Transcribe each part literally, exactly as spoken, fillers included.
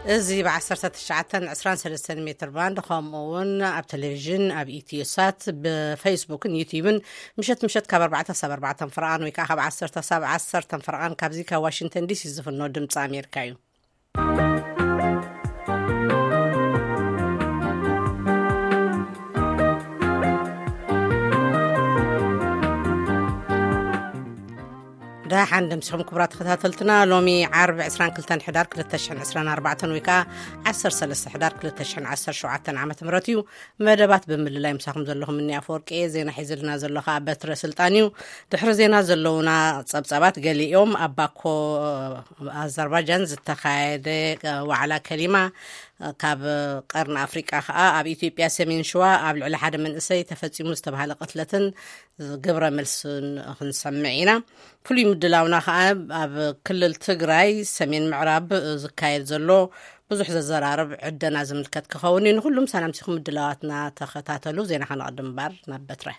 ازي بعشرة تشعة عشرين ثلاثة متر باند خامون اب تلفزيون اب ايتيوسات بفيسبوك يوتيوب مشت مشت كاب أربعة سبعة أربعة فرقان ويكا خب عشرة سبعة عشرة فرقان كابزيكا واشنطن دي سي زفنو دمص امريكايو ده عندهم سهم كبرات خداتلتنا لومي عرب عسران كلتان حدار كل تشحن عسران أربعة ويكا عسر سلسة حدار كل تشحن عسر شعاتن عامة مراتيو مدبات بمللاي مساهم زلهم مني أفورك إيه زينا حيزلنا زلوها بتر سلطانيو دحر زينا زلونا صبصبات قالي يوم أباكو أزربيجان زتخايد وعلى كلمة كاب قرن أفريقيا خاء أب إثيوبيا سمين شوا أب العلا حدا من إسي تفتي مستبها قتلة قبر ملسون نسمعينا كل مدلاونا خاء أب كل التقراي سمين معراب زكايد زلو بزح زرارب عدنا زملكت كخونين كلهم سنمسيخ مدلاواتنا تختاتلو زينا حنقدم بار نبتره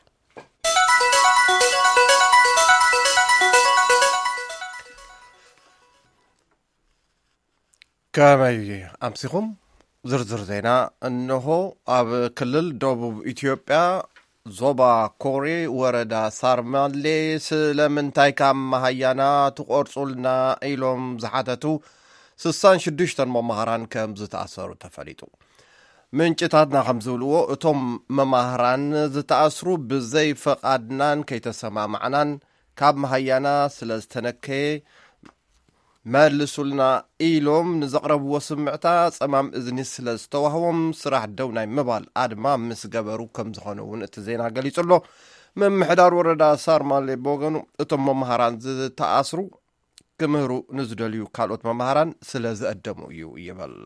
كما أمسيخم زرزر زينا أنه أب كلل دوب إثيوبيا زوبا كوري وردا سارمالي سلمن تايكام مهيانا تقرصلنا إيلوم زحاتتو سسان شدشتن ممهران كم زتأثروا تفريتو من جتاتنا خمزولو اتم ممهران زتأثروا بزي فقادنان كي تسمع معنان كاب مهيانا سلستنكي مالسولنا إيلوم نزقرب وسمعتا صمام إذن سلستوهم سراح دونا مبال آدما مسقبرو كم زخانون اتزينا قليسولو من محدار وردا صار مالي بوغنو اتم ممهران زي تأثروا كمهرو نزدليو كالوت ممهران سلز أدمو يو يبال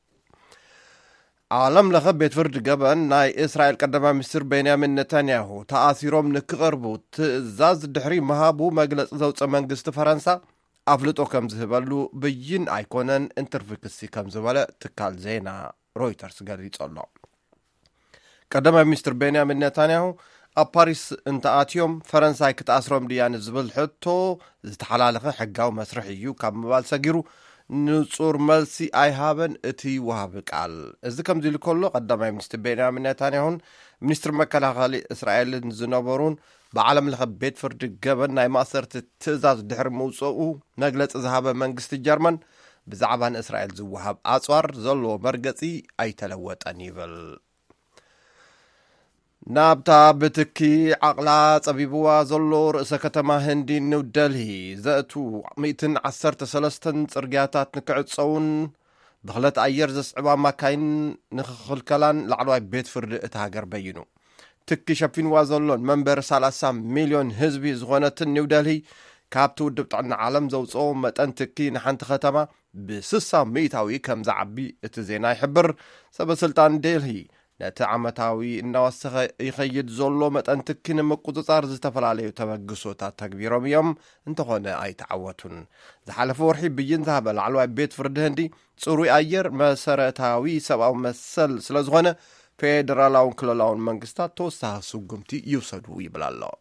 عالم لغبيت فرد قبن ناي إسرائيل قدما مصر بنيامين نتنياهو تأثيرهم نكغربو تزاز الدحري مهابو مجلس زوج منغست فرنسا أفلتو كم زهبالو بيين أيكونن انترفيكسي كم زبالة تكال زينا رويترز قال يتصلو قدما مستر بنيامين نتنياهو أباريس انت آتيوم فرنسا كتأثرهم ديان الزبل حتو زتحلالخ حقاو مسرحيو كم مبال ساقيرو نصور ملسي اي هابن اتي وهابك عال ازده كم زي لكولو قدما مستر بنيامين نتنياهو منستر مكالا غالي إسرائيل نزنابرون بعالم الخبيت فرد قبل ناي مأثرت التزاز دحر موصوء نقلت ازهاب منقست الجرمن بزعبان إسرائيل زوهاب أصوار زلو مرقصي اي تلوت انيبل نابتا بتكي عقلا صبيبوا زلو رئيس كتما هندي نيو دلهي زأتو مئتن عسرت سلستن صرقياتات نكعد صون بخلت اير زسعبا ما كاين نخخل كلان لعلواي بيت فرد اتهاجر بينو تكي شابين وازلون منبر سالاسا مليون هزبي زغونة نيو دلهي كابتو دبطعنا عالم زوصو متان تكي نحانت ختما بسسا ميتاوي كم زعبي اتزينا يحبر سبا سلطان دلهي نتا عمتاوي انواسخ يخيد زولو متان تكي نمقود صار زتفل عليه تبقسو تا تكبيرهم يوم انتخونا اي تعوتون زحالفو ورحي بيين ذهب العلوى بيت فرد هندي صروي اير مسارتاوي سباو مسل سلازغونة فيدرالاون كللاون منغستات توسا سوغمتي يوسدو يبلالو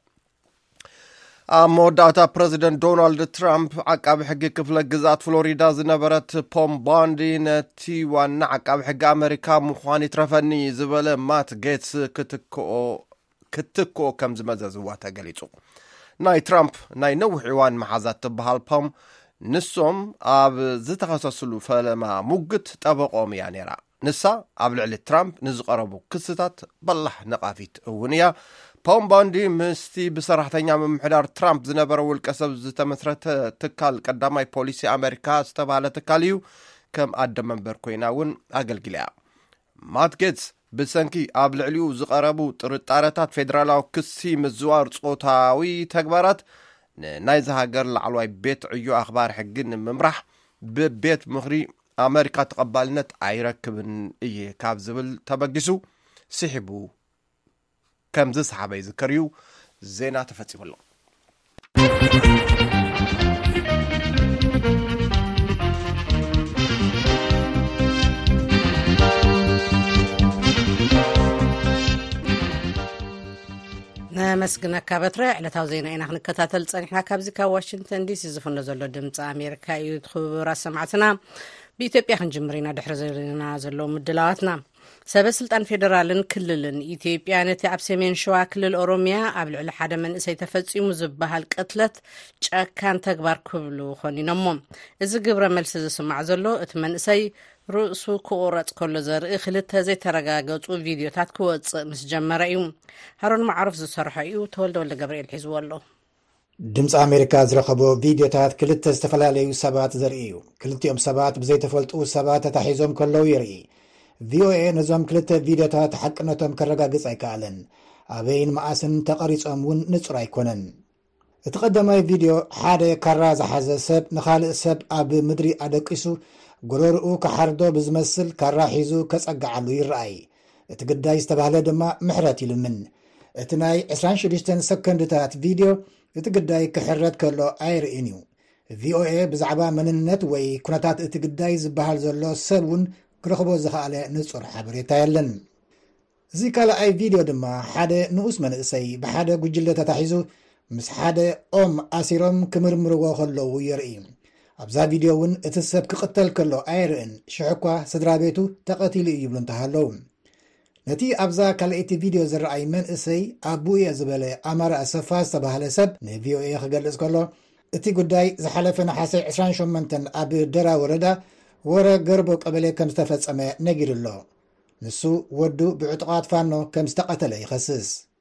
موداتا بريزيدنت دونالد ترامب عقاب حق كفل جزات فلوريدا زنبرت بوم باندي نتي وانا عقاب حق امريكا مخواني ترفني زبل مات جيتس كتكو كتكو كم زمززواتا قليتو ناي ترامب ناي نوح عوان محازات تبهال بوم نسوم اب زتخصصلو فلما موقت طبقوم يعني را نسا قبل على ترامب نزقربو كستات بالله نقافيت اونيا بوم باندي مستي بصراحتين من محدار ترامب زنبر والكسب زتمثرت تكال قداماي بوليسي امريكا استباله تكاليو كم اد منبر كويناون اقلقليا مات جيتس بسنكي قبل عليو زقربو طرطارتات فيدرالو كسي مزوار صوتاوي تكبارات نايز هاجر لعلواي بيت عيو اخبار حقن ممرح ببيت مغري أمريكا تقبلنت عيركبن إيه كاب زبل تبقسو سحبو كم زي صحابة يذكريو زينا تفتيب الله مسكنا كابترا على توزينا إن إحنا كتاتل صنحنا كابزي كواشنطن دي سي زفنا زلو دمص أمريكا يدخل سمعتنا بإثيوبيا خنجمرينا دحر زلنا زلو مدلاواتنا سبب سلطان فيدرالن كللن إثيوبيا نتي أب سمين شوا كلل أوروميا أبل على حدا من إسي تفتصي مزبها القتلت كان تكبر كبلو خوني نموم إذا قبرا ملسز سمع زلو اتمن إسي رؤسو كورت كل زر إخلتها زي ترقاقات وفيديو تات كوات مسجمرة يوم هارون معروف زي صرحة يو تولد ولا قبريل حزو الله دمس أمريكا زرخبو فيديوتات كلت استفلاليو سبات زرئيو كلتيهم سبات بزي تفلتو سبات تحيزهم كلو يرئي في او اي نزوم كلت فيديوتات حقنتهم كرقاقص ايكالن أبين مقاسن تقريصهم ون نصر ايكونن اتقدم اي فيديو حادة كراز حز سب نخالق سب اب مدري ادقسو قرورقو كحردو بزمسل كراحيزو كسقعلو يرأي اتقدا يستبهل دما محراتي لمن اتناي عشرين شديشتن سكندتات فيديو اتقداي كحرت كلو ايرئينيو في او اي بزعبا مننت وي كنتات اتقداي زبهال زلو سبون كرخبو زخالة نصر حبريتا يلن زي كالا اي فيديو دما حادة نؤس من اسي بحادة قجلة تتحيزو مس حادة ام اسيرم كمرمرو خلو يرئيم ابزا فيديوون اتسب كقتل كلو ايرئن شعكوا صدرابيتو تقتيلي يبلون تهالو نتي أبزا كالإتي فيديو زرعي من إسي أبوية زبالي أمار أسفا استباهل سب نفيو إيه خقال إسكالو إتي قداي زحلفنا حاسي عشرين شمنتن أبي درا وردا ورا قربو قبلي كم استفدس أما نجير الله نسو ودو بعتقات فانو كم استقتل يخصص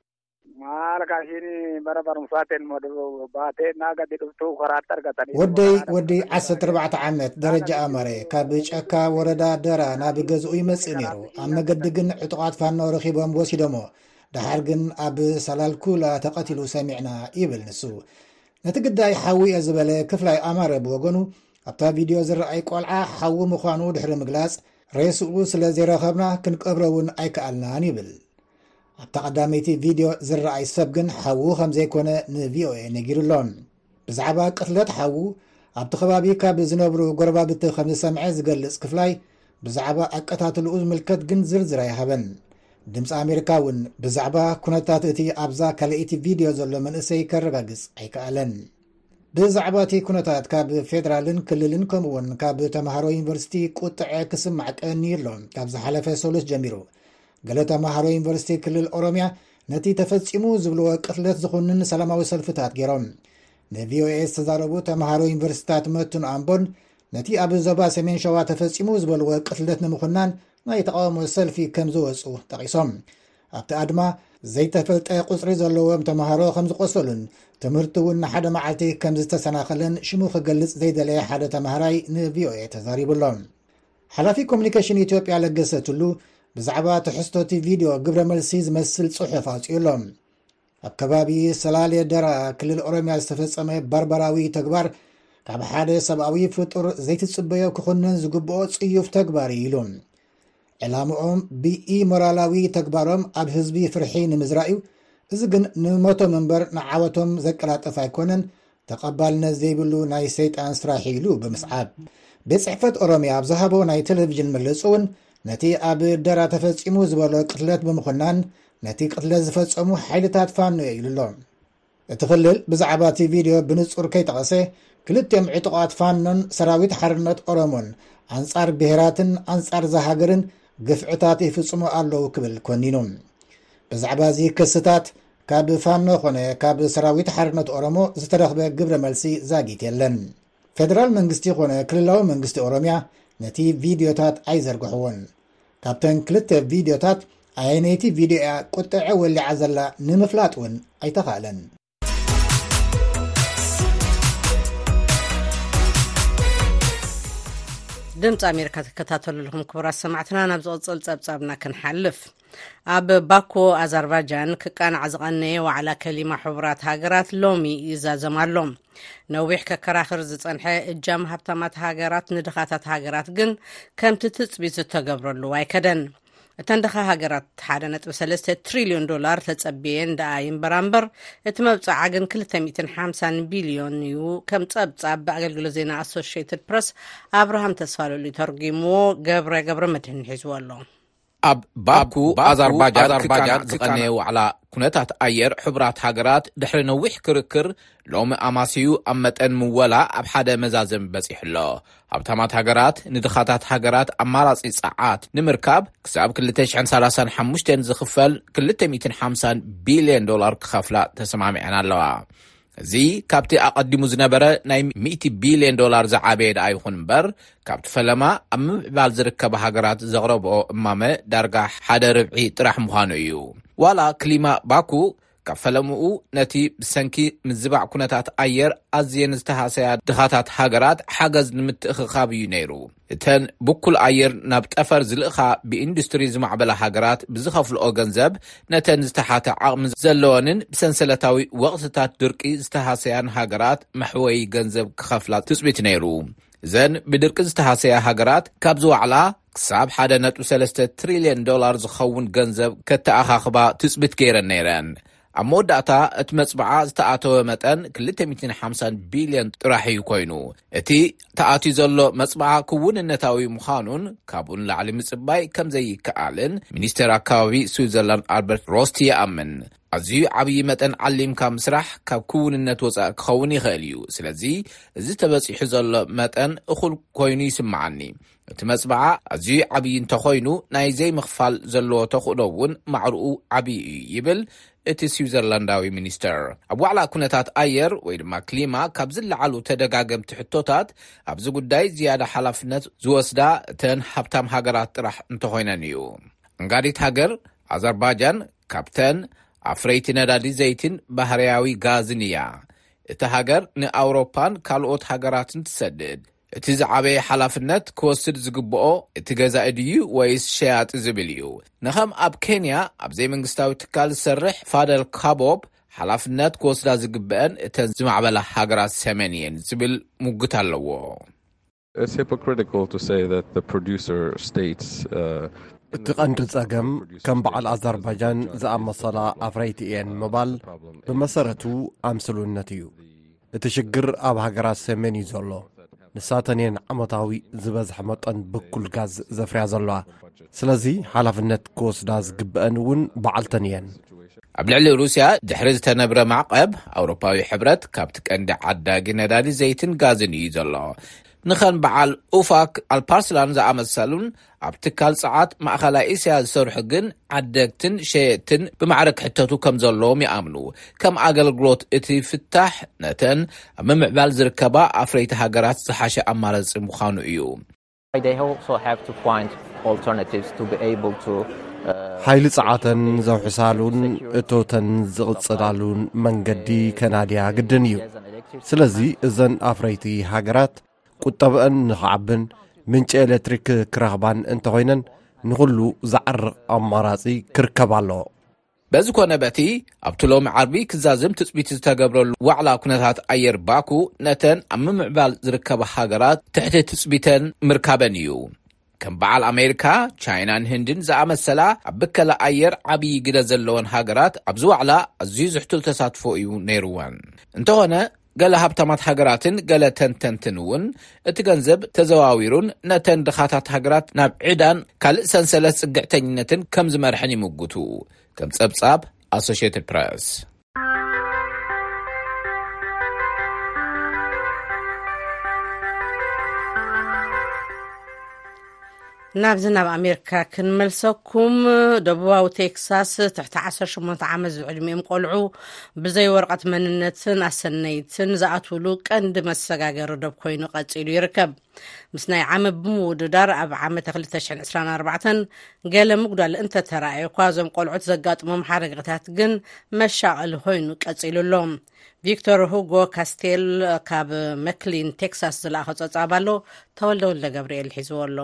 مالكاشيني برابر مساتين مدو باتين ناقا ديكتو خراتر قطاني ودي ودي عسى ربعة عمت درجة أمري كابيج أكا وردا درا نابي قزو يمسينيرو أما قدقن عتقات فانو رخيبهم بوسيدمو دحارقن أبي سلال كولا تقتلو سمعنا إيبل نسو نتقداي حاوي أزبالي كفلاي أمر بوغنو أبتا فيديو زرعي قولعا حاو مخوانو دحر مقلاس ريسو سلازي رخبنا كنقبرون أيكالنا نيبل أبتا قداميتي فيديو زرعي سبقن حاو خمزي كونه نفيو اي نجير اللون بزعبا قتلت حاو أبتا خبابي كاب زنبرو قربا بتو خمس سمعي زقلس كفلاي بزعبا أكتات الأوز ملكت جن زرزراي هبن دمس أمريكاون بزعبا كونتات اتي أبزا كاليتي فيديو زلو من اسي كرقاقس أيكالن بزعباتي كونتات كاب فيدرالن كللن كمون كاب تمهارو يونيفرسيتي قطع كسم معك أنيرلون كاب زحلفة سولس جميرو قالت تمهارو يونيفرسيتي كلل أوروميا نتي تفتصيمو زبلو قتلت زخونن سلاماوي سلفتات جيرون نفيو اي استزاربو تمهارو يونيفرسيتات متن أمبون نتي أبو زبا سمين شوا تفتصيمو زبلو قتلت نمخنان ما يتقاومو السلفي كمزو اسو تقيسهم أبتا أدما زي تفلت اي قصري زلوهم تمهارو خمز قصلن تمرتون حدا معلتي كمز تسناخلن شموخ قلص زي دلي حدا تمهراي نفيو اي تزاريب اللون حلافي كومنيكيشن إثيوبيا لقصتلو بزعبا تحستوتي فيديو قبل ملسيز مسل صحفات يقولهم أبكبابي سلالي درا كل الأوروميا استفتصمي بربراوي تكبر كعب حدا سبعوي فطر زي تتصبيو كخنن زقبو صيوف تكباري يلون علامهم بي مورالاوي تكبارهم أب حزبي فرحين مزرائيو إذن نموتو منبر نعاوتهم ذكرات أفايكونن تقبلنا زي بلو ناي سيطان سراحيلو بمسعاب بصحفة أوروميا بزهبو ناي تلفزيون ملسون نتي أب درا تفتصيمو زبالو قتلت بمخنان نتي قتلت زفتصيمو حيلتات فانو يلولون اتخلل بزعباتي فيديو بنصور كي تغسي كلتهم عطقات فانون سراويت حرنت أورومون أنصار بهراتن أنصار زهاجرن قفعتاتي فتصيمو ألو كبل كونينون بزعبازي كستات كاب فانو خونه كاب سراويت حرنت أورومو زترخبه قبر ملسي زاقيت يلن فدرال منغستي خونه كللاو منغستي أوروميا نتي فيديوتات عايزر قحوون كابتن كلت فيديوتات عينيتي فيديو قطع واللي عزلا نمفلاتون أي تخالن دمت أمريكا تكتاتل لهم كبرى سمعتنا نبزو صلصبصبنا كنحلف أب باكو أذربيجان كان عزقني وعلى كلمة حبرات هاجرات لومي إذا زمالهم نوبيح ككراخر زصنحه اجام هبتمات هاجرات ندخاتات هاجرات جن كم تتصبيز تقبرلو وايكدن تندخا هاجرات حدا نتب سلسة تريليون دولار تتصبين داين برامبر اتمبصع عقن كل تميتن حامسان بليون يو كم تصبصع بأقل زينا أسوشيتد برس أبراهام تسفالو اللي ترقيمو قبر قبر مدهن حزوالو ኣብ ባኩ ኣዘርባጃን ኣዘርባጃን ዝቀነየ ዋዕላ ኩነታት ኣየር ሕቡራት ሃገራት ድሕሪ ነዊሕ ክርክር ሎሚ ኣማስዩ ኣብ መጠን ምወላ ኣብ ሓደ መዛዘም በፂሕሎ ሃብታማት ሃገራት ንድኻታት ሃገራት ኣማራፂ ፀዓት ንምርካብ ክሳብ ክልተ ሽሕን ሰላሳን ሓሙሽተን ዝኽፈል ክልተ ሚእትን ሓምሳን ቢልዮን ዶላር ክኸፍላ ተሰማሚዐን ኣለዋ እዚ ካብቲ ኣቐዲሙ ዝነበረ ናይ ሚእቲ ቢልዮን ዶላር ዝዓበየ ዳ ይኹን እምበር ካብቲ ፈለማ ኣብ ምዕባል ዝርከባ ሃገራት ዘቕረብኦ እማመ ዳርጋ ሓደ ርብዒ ጥራሕ ምዃኑ እዩ ዋላ ክሊማ ባኩ ካብ ፈለምኡ ነቲ ብሰንኪ ምዝባዕ ኩነታት ኣየር ኣዝየን ዝተሃሰያ ድኻታት ሃገራት ሓገዝ ንምትእኽኻብ እዩ ነይሩ እተን ብኩል ኣየር ናብ ጠፈር ዝልእኻ ብኢንዱስትሪ ዝማዕበላ ሃገራት ብዝኸፍልኦ ገንዘብ ነተን ዝተሓተ ዓቕሚ ዘለወንን ብሰንሰለታዊ ወቕትታት ድርቂ ዝተሃሰያን ሃገራት መሕወይ ገንዘብ ክኸፍላ ትፅቢት ነይሩ እዘን ብድርቂ ዝተሃሰያ ሃገራት ካብ ዝዋዕላ ክሳብ ሓደ ነጥቢ ሰለስተ ትሪልዮን ዶላር ዝኸውን ገንዘብ ከተኣኻኽባ ትፅቢት ገይረን ነይረን ኣብ መወዳእታ እቲ መፅበዓ ዝተኣተወ መጠን ክልተ ሚእትን ሓምሳን ቢልዮን ጥራሕ እዩ ኮይኑ እቲ ተኣትዩ ዘሎ መፅበዓ ክውንነታዊ ምዃኑን ካብኡን ላዕሊ ምፅባይ ከም ዘይከኣልን ሚኒስትር ኣካባቢ ስዊዘርላንድ ኣልበርት ሮስቲ ይኣምን ኣዝዩ ዓብዪ መጠን ዓሊምካ ምስራሕ ካብ ክውንነት ወፃእ ክኸውን ይኽእል እዩ ስለዚ እዚ ተበፂሑ ዘሎ መጠን እኹል ኮይኑ ይስምዓኒ እቲ መፅበዓ ኣዝዩ ዓብዪ እንተኾይኑ ናይ ዘይምኽፋል ዘለዎ ተኽእሎ እውን ማዕርኡ ዓብዪ እዩ ይብል እቲ ስዊዘርላንዳዊ ሚኒስተር ኣብ ዋዕላ ኩነታት ኣየር ወይ ድማ ክሊማ ካብ ዝለዓሉ ተደጋገምቲ ሕቶታት ኣብዚ ጉዳይ ዝያዳ ሓላፍነት ዝወስዳ እተን ሃብታም ሃገራት ጥራሕ እንተኾይነን እዩ እንጋዲት ሃገር ኣዘርባጃን ካብተን ኣፍረይቲ ነዳዲ ዘይትን ባህርያዊ ጋዝን እያ እቲ ሃገር ንኣውሮፓን ካልኦት ሃገራትን ትሰድድ እቲ ዝዓበየ ሓላፍነት ክወስድ ዝግብኦ እቲ ገዛኢ ድዩ ወይስ ሸያጢ ዝብል እዩ ንኸም ኣብ ኬንያ ኣብ ዘይመንግስታዊ ትካል ዝሰርሕ ፋደል ካቦብ ሓላፍነት ክወስዳ ዝግብአን እተን ዝማዕበላ ሃገራት ሰሜን እየን ዝብል ሙግት ኣለዎ It's hypocritical to say that the producer states uh, እቲ ቀንዲ ፀገም ከም በዓል ኣዘርባጃን ዝኣመሰላ ኣፍረይቲ እየን ምባል ብመሰረቱ ኣምስሉነት እዩ እቲ ሽግር ኣብ ሃገራት ሰሜን እዩ ዘሎ ንሳተን እየን ዓመታዊ ዝበዝሐ መጠን ብኩል ጋዝ ዘፍርያ ዘለዋ ስለዚ ሓላፍነት ክወስዳ ዝግብአን እውን በዓልተን እየን ኣብ ልዕሊ ሩስያ ድሕሪ ዝተነብረ ማዕቀብ ኣውሮፓዊ ሕብረት ካብቲ ቀንዲ ዓዳጊ ነዳዲ ዘይትን ጋዝን እዩ ዘሎ ንኸን በዓል ኡፋክ ኣልፓርስላን ዝኣመሰሉን ኣብ ትካል ፀዓት ማእኸላይ እስያ ዝሰርሑ ግን ዓደግትን ሸየጥትን ብማዕረግ ሕተቱ ከም ዘለዎም ይኣምኑ ከም ኣገልግሎት እቲ ፍታሕ ነተን ኣብ ምምዕባል ዝርከባ ኣፍረይቲ ሃገራት ዝሓሸ ኣማራፂ ምዃኑ እዩ ሓይሊ ፀዓተን ዘውሕሳሉን እቶተን ዝቕፅላሉን መንገዲ ከናድያ ግድን እዩ ስለዚ እዘን ኣፍረይቲ ሃገራት ቁጠብአን ንኽዓብን ምንጭ ኤሌክትሪክ ክረኽባን እንተኾይነን ንኹሉ ዝዓርቕ ኣማራፂ ክርከብ ኣለዎ በዚ ኮነ በቲ ኣብቲ ሎሚ ዓርቢ ክዛዝም ትፅቢት ዝተገብረሉ ዋዕላ ኩነታት ኣየር ባኩ ነተን ኣብ ምምዕባል ዝርከባ ሃገራት ትሕቲ ትፅቢተን ምርካበን እዩ ከም በዓል ኣሜሪካ ቻይናን ህንድን ዝኣመሰላ ኣብ ብከላ ኣየር ዓብዪ ግደ ዘለወን ሃገራት ኣብዚ ዋዕላ ኣዝዩ ዝሕቱል ተሳትፎ እዩ ነይሩወን እንተኾነ ገለ ሃብታማት ሃገራትን ገለ ተንተንትን እውን እቲ ገንዘብ ተዘዋዊሩን ነተን ድኻታት ሃገራት ናብ ዒዳን ካልእ ሰንሰለት ጽግዕተኝነትን ከም ዝመርሕን ይምግቱ ከም ጸብጻብ ኣሶሺየትድ ፕሬስ ናብ ዝናብ ኣሜሪካ ክንመልሰኩም ደቡባዊ ቴክሳስ ትሕቲ ዓሰርተ ሸሞንተ ዓመት ዝዕድሚኦም ቆልዑ ብዘይ ወረቐት መንነትን ኣሰነይትን ዝኣትውሉ ቀንዲ መሰጋገሪ ደብ ኮይኑ ቀፂሉ ይርከብ ምስ ናይ ዓመት ብምውድዳር ኣብ ዓመት ክልተ ሽሕን ዒስራን ኣርባዕተን ገለ ምጉዳል እንተተረኣየ እኳ እዞም ቆልዑት ዘጋጥሞም ሓደጋታት ግን መሻቐሊ ኮይኑ ቀፂሉሎም ቪክቶር ሁጎ ካስቴል ካብ መክሊን ቴክሳስ ዝለኣኸ ጸብጻብ ኣሎ ተወልደ ወልደ ገብርኤል ሒዝዎ ኣሎ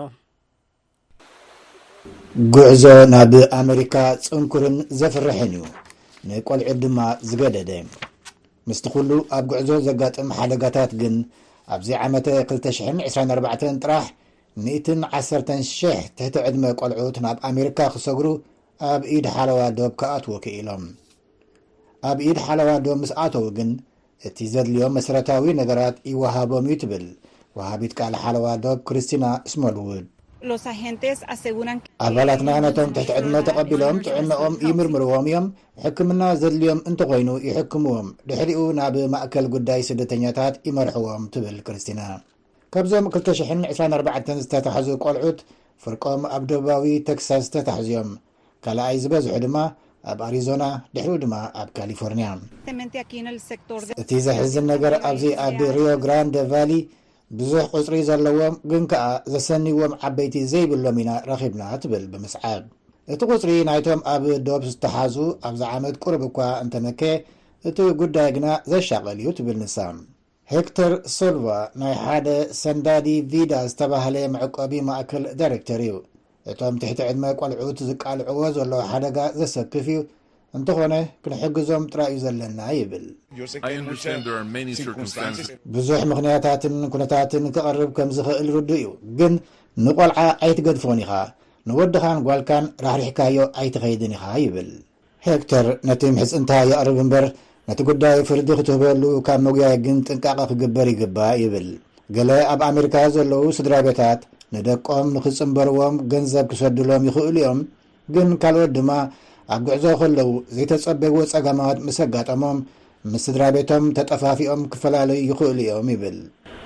ጉዕዞ ናብ ኣሜሪካ ጽንኩርን ዘፍርሕን እዩ ንቆልዑት ድማ ዝገደደ ምስቲ ኩሉ ኣብ ጉዕዞ ዘጋጥም ሓደጋታት ግን ኣብዚ ዓመት ክልተ ሽሕን ዒስራን ኣርባዕተን ጥራሕ ሚእትን ዓሰርተን ሽሕ ትሕቲ ዕድመ ቆልዑት ናብ ኣሜሪካ ክሰግሩ ኣብ ኢድ ሓለዋ ዶብ ከኣትዎ ክኢሎም ኣብ ኢድ ሓለዋ ዶብ ምስ ኣተው ግን እቲ ዘድልዮም መሰረታዊ ነገራት ይወሃቦም እዩ ትብል ወሃቢት ቃል ሓለዋ ዶብ ክርስቲና ስሞልውድ ኣባላትና ነቶም ትሕቲ ዕድመ ተቐቢሎም ጥዕንኦም ይምርምርዎም እዮም ሕክምና ዘድልዮም እንተኾይኑ ይሕክምዎም ድሕሪኡ ናብ ማእከል ጉዳይ ስደተኛታት ይመርሕዎም ትብል ክርስቲና ካብዞም ክልተ ሽሕን ዒስራን ኣርባዕተን ዝተታሕዙ ቆልዑት ፍርቆም ኣብ ደቡባዊ ቴክሳስ ተታሕዝዮም ካልኣይ ዝበዝሑ ድማ ኣብ ኣሪዞና ድሕሪኡ ድማ ኣብ ካሊፎርኒያ እቲ ዘሕዝን ነገር ኣብዚ ኣብ ሪዮ ግራንደ ቫሊ ብዙሕ ቁፅሪ ዘለዎም ግን ከዓ ዘሰኒዎም ዓበይቲ ዘይብሎም ኢና ረኺብና ትብል ብምስዓብ እቲ ቁፅሪ ናይቶም ኣብ ዶብ ዝተሓዙ ኣብዚ ዓመት ቁርብ እኳ እንተመከ እቲ ጉዳይ ግና ዘሻቐል እዩ ትብል ንሳ ሄክተር ሶልቫ ናይ ሓደ ሰንዳዲ ቪዳ ዝተባህለ መዕቆቢ ማእከል ዳይሬክተር እዩ እቶም ትሕቲ ዕድመ ቆልዑት ዝቃልዕዎ ዘለዎ ሓደጋ ዘሰክፍ እዩ እንተኾነ ክንሕግዞም ጥራይ እዩ ዘለና ይብል ብዙሕ ምኽንያታትን ኩነታትን ክቐርብ ከም ዝኽእል ርዱ እዩ ግን ንቆልዓ ኣይትገድፎን ኢኻ ንወድኻን ጓልካን ራሕሪሕካዮ ኣይትኸይድን ኢኻ ይብል ሄክተር ነቲ ምሕፅንታ የቕርብ እምበር ነቲ ጉዳይ ፍርዲ ክትህበሉ ካብ መጉያይ ግን ጥንቃቐ ክግበር ይግባእ ይብል ገለ ኣብ ኣሜሪካ ዘለዉ ስድራ ቤታት ንደቆም ንክፅምበርዎም ገንዘብ ክሰድሎም ይኽእሉ እዮም ግን ካልኦት ድማ ኣብ ጉዕዞ ከለዉ ዘይተጸበብዎ ጸገማት ምስ ኣጋጠሞም ምስ ስድራ ቤቶም ተጠፋፊኦም ክፈላለዩ ይኽእሉ እዮም ይብል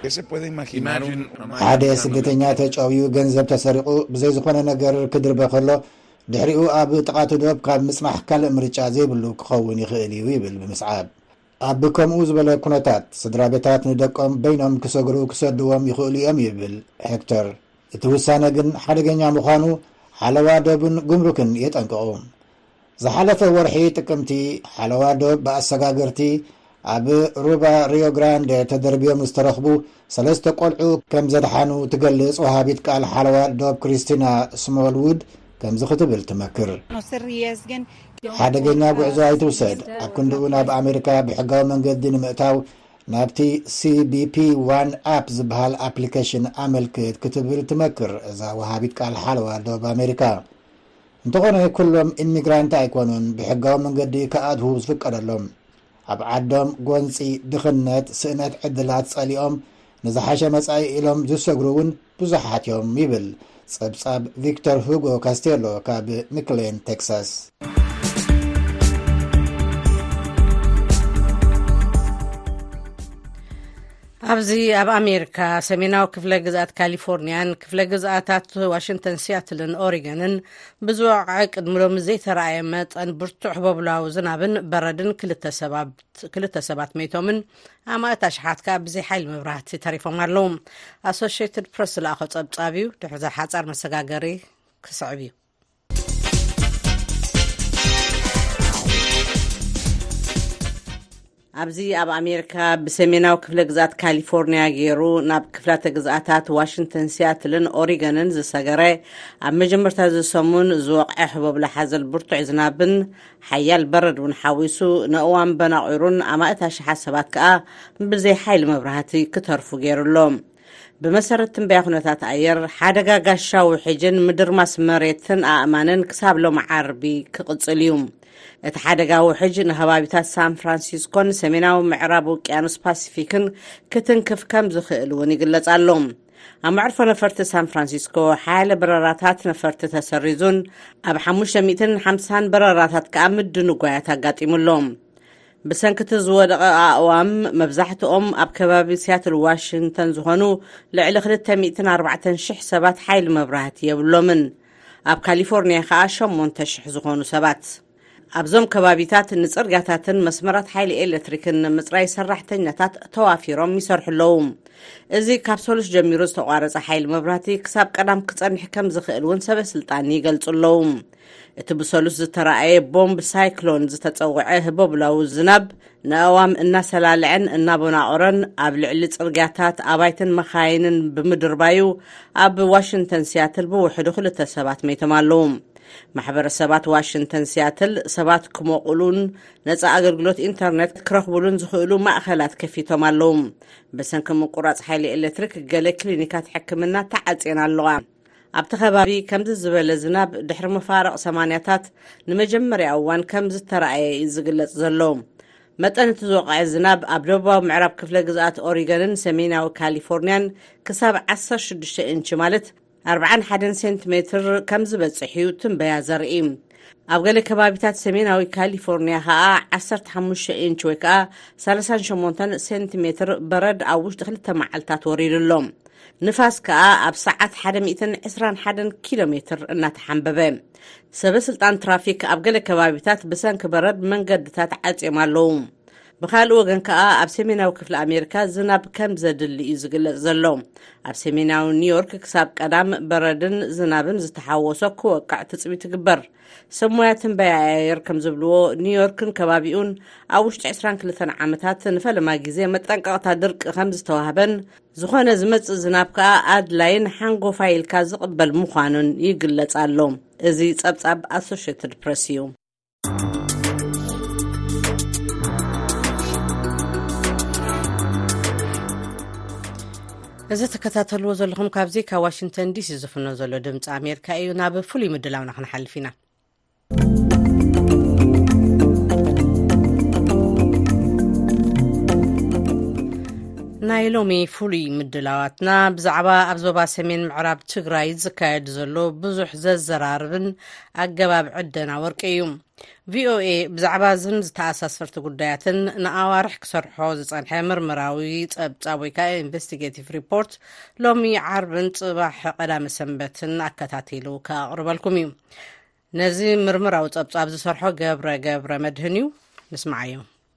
ሓደ ስደተኛ ተጨውዩ ገንዘብ ተሰሪቑ ብዘይ ዝኾነ ነገር ክድርበ ከሎ ድሕሪኡ ኣብ ጥቓቱ ዶብ ካብ ምጽናሕ ካልእ ምርጫ ዘይብሉ ክኸውን ይኽእል እዩ ይብል ብምስዓብ ኣብ ከምኡ ዝበለ ኩነታት ስድራ ቤታት ንደቆም በይኖም ክሰግሩ ክሰድዎም ይኽእሉ እዮም ይብል ሄክተር እቲ ውሳነ ግን ሓደገኛ ምዃኑ ሓለዋ ዶብን ጉምሩክን የጠንቅቑ ዝሓለፈ ወርሒ ጥቅምቲ ሓለዋ ዶብ ብኣሰጋገርቲ ኣብ ሩባ ሪዮ ግራንደ ተደርቢዮም ዝተረኽቡ ሰለስተ ቆልዑ ከም ዘድሓኑ ትገልጽ ወሃቢት ቃል ሓለዋ ዶብ ክሪስቲና ስሞልውድ ከምዚ ክትብል ትመክር ሓደገኛ ጉዕዞ ኣይትውሰድ ኣብ ክንድኡ ናብ ኣሜሪካ ብሕጋዊ መንገዲ ንምእታው ናብቲ ሲቢፒ ዋን ኣፕ ዝበሃል ኣፕሊኬሽን ኣመልክት ክትብል ትመክር እዛ ወሃቢት ቃል ሓለዋ ዶብ ኣሜሪካ እንተኾነ ኩሎም ኢሚግራንት ኣይኮኑን ብሕጋዊ መንገዲ ከኣትዉ ዝፍቀደሎም ኣብ ዓዶም ጎንፂ ድኽነት ስእነት ዕድላት ጸሊኦም ንዝሓሸ መጻኢ ኢሎም ዝሰግሩ እውን ብዙሓት እዮም ይብል ጸብጻብ ቪክተር ሁጎ ካስቴሎ ካብ ሚክሌን ቴክሳስ ኣብዚ ኣብ ኣሜሪካ ሰሜናዊ ክፍለ ግዛኣት ካሊፎርኒያን ክፍለ ግዛኣታት ዋሽንግተን ሲያትልን ኦሪገንን ብዝወቅዐ ቅድሚ ሎሚ ዘይተረኣየ መጠን ብርቱዕ ህበብላዊ ዝናብን በረድን ክልተ ሰባት ሜቶምን ኣማእት ኣሽሓት ከዓ ብዘይ ሓይሊ መብራህቲ ተሪፎም ኣለዉ ኣሶሽትድ ፕረስ ዝለኣኸ ጸብጻብ እዩ ድሕሪ ሓጻር መሰጋገሪ ክስዕብ እዩ ኣብዚ ኣብ ኣሜሪካ ብሰሜናዊ ክፍለ ግዛኣት ካሊፎርኒያ ገይሩ ናብ ክፍላተ ግዛኣታት ዋሽንግተን ሲያትልን ኦሪገንን ዝሰገረ ኣብ መጀመርታ ዝሰሙን ዝወቅዐ ህበብላ ሓዘል ብርቱዕ ዝናብን ሓያል በረድ እውን ሓዊሱ ንእዋን በናቂሩን ኣማእት ኣሽሓት ሰባት ከዓ ብዘይ ሓይሊ መብራህቲ ክተርፉ ገይሩሎም ብመሰረት ትንበያ ኩነታት ኣየር ሓደጋ ጋሻዊ ሕጅን ምድርማስ መሬትን ኣእማንን ክሳብ ሎም ዓርቢ ክቕጽል እዩ እቲ ሓደጋ ውሕጅ ንኸባቢታት ሳን ፍራንሲስኮን ሰሜናዊ ምዕራብ ውቅያኖስ ፓሲፊክን ክትንክፍ ከም ዝኽእል እውን ይግለጽ ኣሎ ኣብ መዕርፎ ነፈርቲ ሳን ፍራንሲስኮ ሓያለ በረራታት ነፈርቲ ተሰሪዙን ኣብ ሓሙሽተ ሚእትን ሓምሳን በረራታት ከዓ ምድን ጓያት ኣጋጢሙሎም ብሰንኪቲ ዝወደቐ ኣእዋም መብዛሕትኦም ኣብ ከባቢ ሲያትል ዋሽንግተን ዝኾኑ ልዕሊ ክልተ ሚእትን ኣርባዕተን ሽሕ ሰባት ሓይሊ መብራህቲ የብሎምን ኣብ ካሊፎርኒያ ከዓ ሸሞንተ ሽሕ ዝኾኑ ሰባት ኣብዞም ከባቢታት ንጽርግያታትን መስመራት ሓይሊ ኤሌክትሪክን ንምጽራይ ሰራሕተኛታት ተዋፊሮም ይሰርሑ ኣለዉ እዚ ካብ ሰሉስ ጀሚሩ ዝተቋረጸ ሓይሊ መብራህቲ ክሳብ ቀዳም ክጸንሕ ከም ዝኽእል እውን ሰበስልጣን ይገልጹ ኣለዉ እቲ ብሰሉስ ዝተረኣየ ቦምብ ሳይክሎን ዝተጸውዐ ህበብላዊ ዝናብ ንኣእዋም እናሰላለዐን እናበናቑረን ኣብ ልዕሊ ጽርግያታት ኣባይትን መኻይንን ብምድርባዩ ኣብ ዋሽንግተን ሲያትል ብውሕዱ ክልተ ሰባት ሜቶም ኣለዉ ማሕበረሰባት ዋሽንግተን ሲያትል ሰባት ክመቑሉን ነፃ ኣገልግሎት ኢንተርኔት ክረኽቡሉን ዝኽእሉ ማእኸላት ከፊቶም ኣለዉ ብሰንኪ ምቁራጽ ሓይሊ ኤሌክትሪክ ገለ ክሊኒካት ሕክምና ተዓጽየን ኣለዋ ኣብቲ ከባቢ ከምዚ ዝበለ ዝናብ ድሕሪ መፋረቕ ሰማንያታት ንመጀመርያ እዋን ከም ዝተረኣየ እዩ ዝግለጽ ዘሎ መጠን እቲ ዝወቕዐ ዝናብ ኣብ ደቡባዊ ምዕራብ ክፍለ ግዛኣት ኦሪገንን ሰሜናዊ ካሊፎርኒያን ክሳብ ዓሰርተ ሽዱሽተ ኢንቺ ማለት أربعة وأربعين سنتيمتر كم زبصحيو تنبيا زرئي ኣብ ገለ ከባቢታት ሰሜናዊ ካሊፎርኒያ ከዓ ዓሰርተ ሓሙሽተ ኢንች ወይ ከዓ ሰላሳ ሸሞንተ ሴንቲሜትር በረድ ኣብ ውሽጢ ክልተ መዓልታት ወሪድሎም ንፋስ ከዓ ኣብ ሰዓት መቶ ዕስራን ሓደ ኪሎ ሜትር እናተሓንበበ ሰበስልጣን ትራፊክ ኣብ ገለ ከባቢታት ብሰንኪ በረድ መንገድታት ዓጽዮም ኣለዉ ብኻልእ ወገን ከዓ ኣብ ሰሜናዊ ክፍሊ ኣሜሪካ ዝናብ ከም ዘድሊ እዩ ዝግለጽ ዘሎ ኣብ ሰሜናዊ ኒውዮርክ ክሳብ ቀዳም በረድን ዝናብን ዝተሓወሶ ክወቃዕ ትጽቢት ትግበር ሰሞያትን በያየር ከም ዝብልዎ ኒውዮርክን ከባቢኡን ኣብ ውሽጢ ዕስራን ክልተ ዓመታት ንፈለማ ግዜ መጠንቀቕታ ድርቂ ከም ዝተዋህበን ዝኾነ ዝመጽእ ዝናብ ከዓ ኣድላይን ሓንጎፋ ኢልካ ዝቕበል ምዃኑን ይግለጽ ኣሎ እዚ ጸብጻብ ኣሶሺየትድ ፕሬስ እዩ እዚ ተከታተልዎ ዘለኹም ካብዚ ካብ ዋሽንግተን ዲሲ ዝፍኖ ዘሎ ድምፂ ኣሜሪካ እዩ ናብ ፍሉይ ምድላውና ክንሓልፍ ኢና ናይ ሎሚ ፍሉይ ምድላዋትና ብዛዕባ ኣብ ዞባ ሰሜን ምዕራብ ትግራይ ዝካየድ ዘሎ ብዙሕ ዘዘራርብን ኣገባብ ዕደና ወርቂ እዩ ቪኦኤ ብዛዕባ ዝን ዝተኣሳሰርቲ ጉዳያትን ንኣዋርሕ ክሰርሖ ዝጸንሐ ምርምራዊ ጸብጻብ ወይ ከዓ ኢንቨስቲጌቲቭ ሪፖርት ሎሚ ዓርብን ጽባሕ ቀዳመ ሰንበትን ኣከታቲሉ ከቕርበልኩም እዩ ነዚ ምርምራዊ ጸብጻብ ዝሰርሖ ገብረ ገብረ መድህን እዩ ንስማዓዮ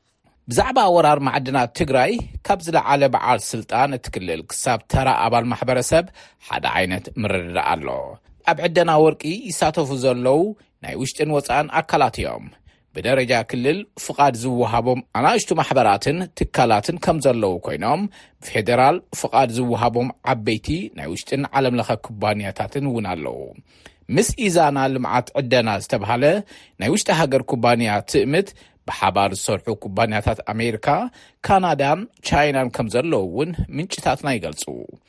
ብዛዕባ ወራር ማዕድናት ትግራይ ካብ ዝለዓለ በዓል ስልጣን እትክልል ክሳብ ተራ ኣባል ማሕበረሰብ ሓደ ዓይነት ምርድዳእ ኣሎ ኣብ ዕደና ወርቂ ይሳተፉ ዘለው ናይ ውሽጥን ወፃን ኣካላት እዮም ብደረጃ ክልል ፍቃድ ዝወሃቦም ኣናእሽቱ ማሕበራትን ትካላትን ከም ዘለው ኮይኖም ብፌደራል ፍቃድ ዝወሃቦም ዓበይቲ ናይ ውሽጥን ዓለም ለኸ ኩባንያታትን እውን ኣለው ምስ ኢዛና ልምዓት ዕደና ዝተባሃለ ናይ ውሽጢ ሃገር ኩባንያ ትእምት ብሓባር ዝሰርሑ ኩባንያታት ኣሜሪካ ካናዳን ቻይናን ከም ዘለው እውን ምንጭታትና ይገልጹ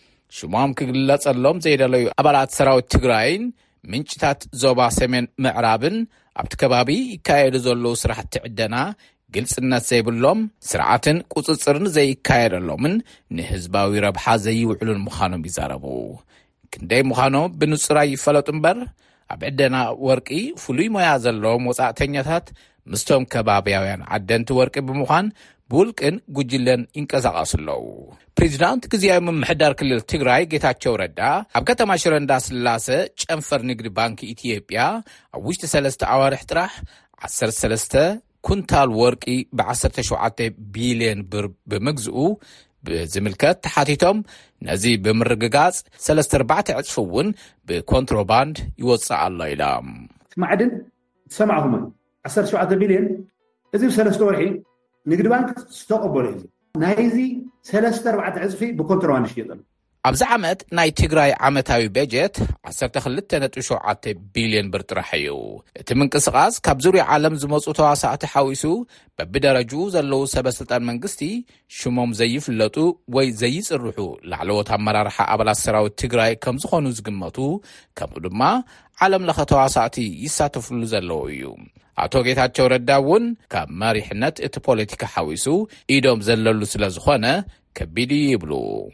ሽሞም ክግለጸሎም ዘይደለዩ ኣባላት ሰራዊት ትግራይን ምንጭታት ዞባ ሰሜን ምዕራብን ኣብቲ ከባቢ ይካየዱ ዘለዉ ስራሕቲ ዕደና ግልጽነት ዘይብሎም ስርዓትን ቁጽጽርን ዘይካየደሎምን ንህዝባዊ ረብሓ ዘይውዕሉን ምዃኖም ይዛረቡ ክንደይ ምዃኖም ብንጹራይ ይፈለጡ እምበር ኣብ ዕደና ወርቂ ፍሉይ ሞያ ዘለዎም ወጻእተኛታት ምስቶም ከባቢያውያን ዓደንቲ ወርቂ ብምዃን ብውልቅን ጉጅለን ይንቀሳቐሱ ኣለዉ ፕሬዚዳንት ግዝያዊ ምምሕዳር ክልል ትግራይ ጌታቸው ረዳ ኣብ ከተማ ሽረ እንዳስላሴ ጨንፈር ንግዲ ባንኪ ኢትዮጵያ ኣብ ውሽጢ ሰለስተ ኣዋርሕ ጥራሕ ዓሰርተ ሰለስተ ኩንታል ወርቂ ብዓሰርተ ሸውዓተ ቢልዮን ብር ብምግዝኡ ብዝምልከት ተሓቲቶም ነዚ ብምርግጋጽ ሰለስተ ኣርባዕተ ዕጽፊ እውን ብኮንትሮባንድ ይወፅእ ኣሎ ኢሎም ማዕድን ሰማዕሁም ዓሰርተ ሸውዓተ ቢልዮን እዚ ሰለስተ ወርሒ ንግዲ ባንክ ዝተቀበለ እዩ ናይዚ ሰለስተ ኣርባዕተ ዕጽፊ ብኮንትሮባንድ ይሽየጥ ኣብዚ ዓመት ናይ ትግራይ ዓመታዊ በጀት ዓሰርተ ክልተ ነጥቢ ሸውዓተ ቢልዮን ብር ጥራሕ እዩ እቲ ምንቅስቓስ ካብ ዙርያ ዓለም ዝመጹ ተዋሳእቲ ሓዊሱ በብደረጁ ዘለዉ ሰበስልጣን መንግስቲ ሽሞም ዘይፍለጡ ወይ ዘይጽርሑ ላዕለዎት ኣመራርሓ ኣባላት ሰራዊት ትግራይ ከም ዝኾኑ ዝግመቱ ከምኡ ድማ ዓለም ለኸ ተዋሳእቲ ይሳተፍሉ ዘለዉ እዩ ኣቶ ጌታቸው ረዳ እውን ካብ መሪሕነት እቲ ፖለቲካ ሓዊሱ ኢዶም ዘለሉ ስለ ዝኾነ ከቢድ ይብሉ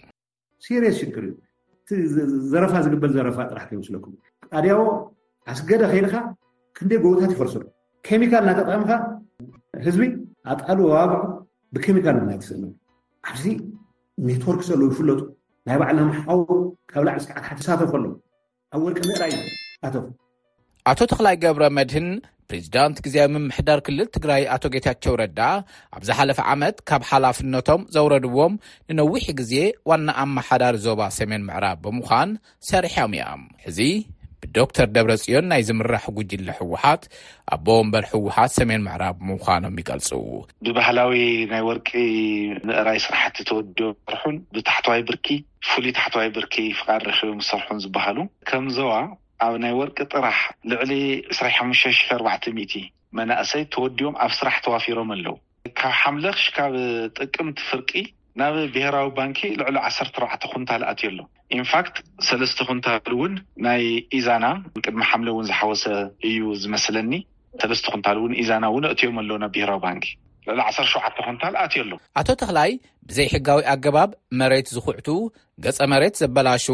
ሲሪየስ ችግር ዘረፋ ዝግበል ዘረፋ ጥራሕ ከይመስለኩም ጣድያው ኣስገደ ኸይልካ ክንደይ ጎቦታት ይፈርሰሉ ኬሚካል እናተጠቀምካ ህዝቢ ኣጣሉ ዋግዑ ብኬሚካል እናይትስእሉ ኣብዚ ኔትወርክ ዘሎ ይፍለጡ ናይ ባዕልና መሓውሩ ካብ ላዕሊ እስካዕ ታሕቲ ተሳተፉ ኣለዉ ኣብ ወርቂ ምዕራይ ኣተው ኣቶ ተኽላይ ገብረ መድህን ፕሬዚዳንት ግዝያዊ ምምሕዳር ክልል ትግራይ ኣቶ ጌታቸው ረዳ ኣብ ዝሓለፈ ዓመት ካብ ሓላፍነቶም ዘውረድዎም ንነዊሕ ግዜ ዋና ኣመሓዳሪ ዞባ ሰሜን ምዕራብ ብምዃን ሰሪሖም እዮም ሕዚ ብዶክተር ደብረጽዮን ናይ ዝምራሕ ጉጅለ ሕወሓት ኣቦ ወንበር ሕወሓት ሰሜን ምዕራብ ምዃኖም ይገልጹ ብባህላዊ ናይ ወርቂ ምዕራይ ስራሕቲ ተወዲኦም ዝሰርሑን ብታሕተዋይ ብርኪ ፍሉይ ታሕተዋይ ብርኪ ፍቃድ ረኺቦም ዝሰርሑን ዝበሃሉ ከም ዞባ ኣብ ናይ ወርቂ ጥራሕ ልዕሊ ዕስራ ሓሙሽተ ሽሕ ኣርባዕተ ሚእቲ መናእሰይ ተወዲኦም ኣብ ስራሕ ተዋፊሮም ኣለዉ ካብ ሓምለ ክሳብ ጥቅምቲ ፍርቂ ናብ ብሄራዊ ባንኪ ልዕሊ ዓሰርተ ኣርባዕተ ኩንታል ኣትዩ ኣሎ ኢንፋክት ሰለስተ ኩንታል እውን ናይ ኢዛና ቅድሚ ሓምለ እውን ዝሓወሰ እዩ ዝመስለኒ ሰለስተ ኩንታል እውን ኢዛና እውን ኣትዮም ኣለዉ ናብ ብሄራዊ ባንኪ ልዕሊ ዓሰርተ ሸውዓተ ኩንታል ኣትዩ ኣሎ ኣቶ ተኽላይ ብዘይ ሕጋዊ ኣገባብ መሬት ዝኹዕቱ ገጸ መሬት ዘበላሽውን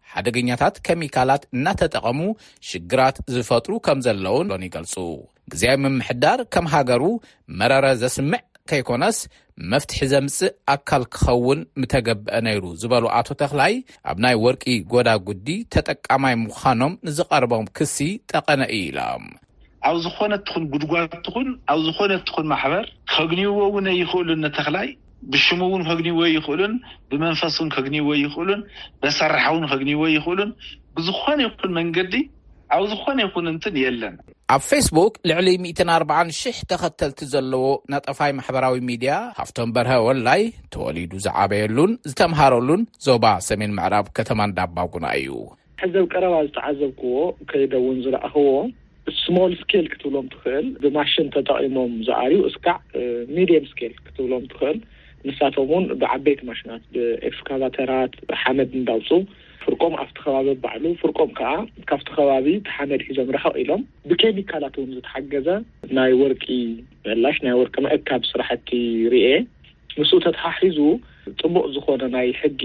ሓደገኛታት ኬሚካላት እናተጠቐሙ ሽግራት ዝፈጥሩ ከም ዘለውን ሎን ይገልጹ ግዜያዊ ምምሕዳር ከም ሃገሩ መረረ ዘስምዕ ከይኮነስ መፍትሒ ዘምጽእ ኣካል ክኸውን ምተገብአ ነይሩ ዝበሉ ኣቶ ተኽላይ ኣብ ናይ ወርቂ ጎዳጉዲ ተጠቃማይ ምዃኖም ንዝቐርቦም ክሲ ጠቐነ ኢሎም ኣብ ዝኾነ ትኹን ጉድጓድ ትኹን ኣብ ዝኾነ ትኹን ማሕበር ከግኒዎ እውን ይኽእሉን ነተኽላይ ብሽሙውን ከግኒዎ ይኽእሉን ብመንፈሱን ከግኒዎ ይኽእሉን በሰራሓውን ከግኒዎ ይኽእሉን ብዝኾነ ይኹን መንገዲ ኣብ ዝኾነ ይኹን እንትን የለን ኣብ ፌስቡክ ልዕሊ مئة وأربعين ሽሕ ተኸተልቲ ዘለዎ ነጠፋይ ማሕበራዊ ሚድያ ሃፍቶም በርሀ ወላይ ተወሊዱ ዝዓበየሉን ዝተምሃረሉን ዞባ ሰሜን ምዕራብ ከተማ እንዳባጉና እዩ ሕዘብ ቀረባ ዝተዓዘብክዎ ከይደውን ዝረኣኽዎ ስሞል ስኬል ክትብሎም ትኽእል ብማሽን ተጠቒሞም ዝኣርዩ እስካዕ ሚድየም ስኬል ክትብሎም ትኽእል ንሳቶምን ብዓበይቲ ማሽናት ብኤክስካቫተራት ሓመድ እንዳውፁ ፍርቆም ኣብቲ ከባቢ ባዕሉ ፍርቆም ከዓ ካብቲ ከባቢ ተሓመድ ሒዞም ርሕቕ ኢሎም ብኬሚካላት እውን ዝተሓገዘ ናይ ወርቂ መላሽ ናይ ወርቂ መእካብ ስራሕቲ ርኤ ንሱ ተተሓሒዙ ጥቡቕ ዝኾነ ናይ ሕጊ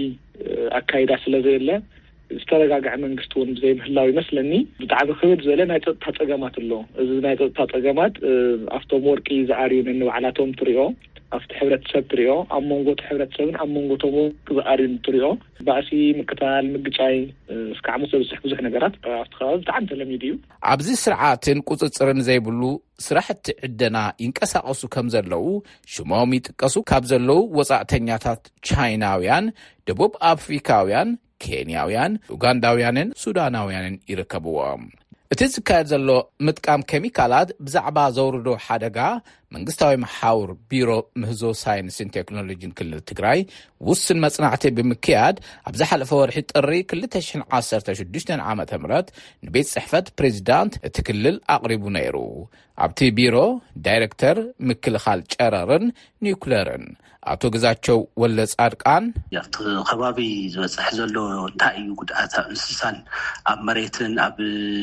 ኣካይዳ ስለዘየለ ዝተረጋግዐ መንግስቲ እውን ብዘይ ምህላው ይመስለኒ ብጣዕሚ ክብድ ዝበለ ናይ ፀጥታ ፀገማት ኣሎ እዚ ናይ ፀጥታ ፀገማት ኣብቶም ወርቂ ዝኣርዩ ንባዕላቶም ትሪኦ ኣብቲ ሕብረተሰብ ትሪኦ ኣብ መንጎ ሕብረተሰብን ኣብ መንጎቶም ዝኣርዩ ትሪኦ ባእሲ ምቅታል ምግጫይ እስካዕ ሙሰብስሕ ብዙሕ ነገራት ኣብቲ ከባቢ ብጣዕሚ ተለሚዱ እዩ ኣብዚ ስርዓትን ቁፅፅርን ዘይብሉ ስራሕቲ ዕደና ይንቀሳቐሱ ከም ዘለው ሽሞም ይጥቀሱ ካብ ዘለው ወፃእተኛታት ቻይናውያን ደቡብ ኣፍሪካውያን ኬንያውያን ኡጋንዳውያንን ሱዳናውያንን ይርከብዎም እቲ ዝካየድ ዘሎ ምጥቃም ኬሚካላት ብዛዕባ ዘውርዶ ሓደጋ መንግስታዊ መሓውር ቢሮ ምህዞ ሳይንስን ቴክኖሎጂን ክልል ትግራይ ውስን መጽናዕቲ ብምክያድ ኣብ ዝሓለፈ ወርሒ ጥሪ ክልተ ሽሕ ዓሰርተ ሽዱሽተ ዓመተ ምህረት ንቤት ጽሕፈት ፕሬዚዳንት እቲ ክልል ኣቕሪቡ ነይሩ ኣብቲ ቢሮ ዳይሬክተር ምክልኻል ጨረርን ኒውክለርን ኣቶ ግዛቸው ወለ ጻድቃን ያፍቲ ከባቢ ዝበጽሕ ዘሎ እንታይ እዩ ጉድኣት እንስሳን ኣብ መሬትን ኣብ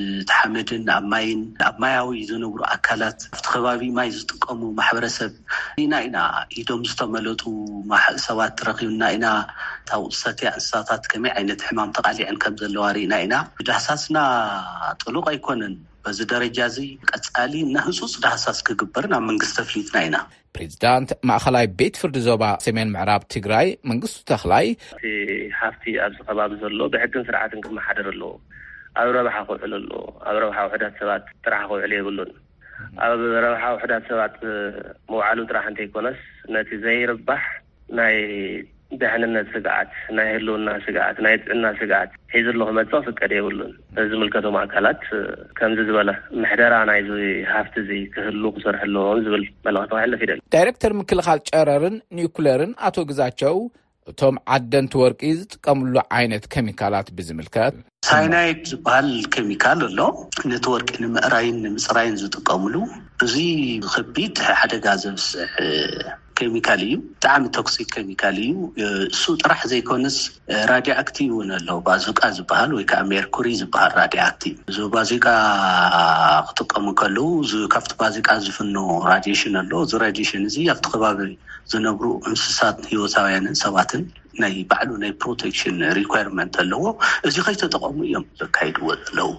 ተሓመድን ኣብ ማይን ኣብ ማያዊ ዝነብሩ ኣካላት ኣብቲ ከባቢ ማይ ዝጥቀሙ ማሕበረሰብ ኢና ኢና ኢዶም ዝተመለጡ ሰባት ረኺብና ኢና ታውሰትያ እንስሳታት ከመይ ዓይነት ሕማም ተቃሊዐን ከም ዘለዋ ሪኢና ኢና ብዳህሳስና ጥሉቕ ኣይኮነን በዚ ደረጃ እዚ ቀጻሊ ንህጹጽ ዳህሳስ ክግበር ናብ መንግስቲ ፍሊትና ኢና ፕሬዚዳንት ማእኸላይ ቤት ፍርዲ ዞባ ሰሜን ምዕራብ ትግራይ መንግስቱ ተኽላይ ሓፍቲ ኣብ ከባቢ ዘሎ ብሕግን ስርዓትን ክመሓደር ኣሎ ኣብ ረብሓ ክውዕል ኣሎ ኣብ ረብሓ ውሕዳት ሰባት ጥራሕ ክውዕል የብሉን ኣብ ረብሓ ውሕዳት ሰባት መውዓሉ ጥራሕ እንተይኮነስ ነቲ ዘይርባሕ ናይ ድሕንነት ስጋዓት ናይ ህልውና ስጋዓት ናይ ጥዕና ስጋዓት ሒዙ ክመጽእ ፍቀድ የብሉን ዝምልከቶም ኣካላት ከምዚ ዝበለ ምሕደራ ናይ ሃፍቲ እዚ ክህሉ ክሰርሕ ኣለዎም ዝብል መልእኽቲ ተባሂሉ ፊደል ዳይሬክተር ምክልኻል ጨረርን ኒውክለርን ኣቶ ግዛቸው እቶም ዓደንቲ ወርቂ ዝጥቀምሉ ዓይነት ኬሚካላት ብዝምልከት ሳይናይድ ዝበሃል ኬሚካል ኣሎ ነቲ ወርቂ ንምዕራይን ንምፅራይን ዝጥቀምሉ እዚ ከቢድ ሓደጋ ዘብስዕ ኬሚካል እዩ ብጣዕሚ ቶክሲክ ኬሚካል እዩ እሱ ጥራሕ ዘይኮነስ ራድዮ ኣክቲቭ እውን ኣሎ ባዙቃ ዝበሃል ወይ ከዓ ሜርኩሪ ዝበሃል ራድዮ ኣክቲቭ እዚ ባዙቃ ክጥቀሙ ከለው ካብቲ ባዙቃ ዝፍኖ ራዲሽን ኣሎ እዚ ራዲሽን እዚ ኣብቲ ከባቢ ዝነብሩ እንስሳት ህይወታውያንን ሰባትን ናይ ባዕሉ ናይ ፕሮቴክሽን ሪኳየርመንት ኣለዎ እዚ ከይተጠቐሙ እዮም ዘካይድዎ ዘለው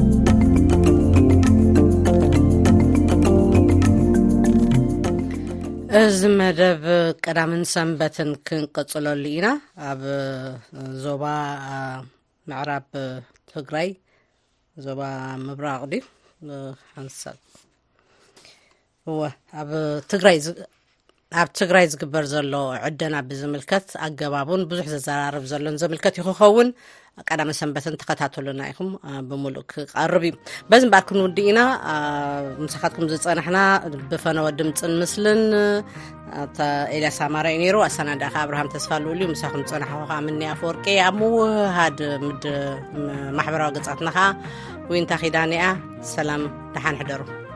እዚ መደብ ቀዳምን ሰንበትን ክንቀጽለሉ ኢና ኣብ ዞባ ምዕራብ ትግራይ ዞባ ምብራቅ ዲ ሓንሳብ ኣብ ትግራይ ኣብ ትግራይ ዝግበር ዘሎ ዕደና ብዝምልከት ኣገባቡን ብዙሕ ዘዘራርብ ዘሎን ዝምልከት ይኸውን ቀዳም ሰንበትን ተከታተሉና ኢኹም ብሙሉእ ክቀርብ እዩ በዚ እምበር ክንውዲእና ምሳኻትኩም ዝፀናሕና ብፈነወ ድምፅን ምስልን ኤልያስ ኣማራይ ነይሩ ኣሰናዳኻ ኣብርሃም ተስፋልውሉ ምሳኹም ፀናሕኻ ምንያ አፈወርቂ ኣብ ምውሃድ ምድ ማሕበራዊ ገጻትናኻ ወይንታ ኺዳንያ ሰላም ደሓን ሕደሩ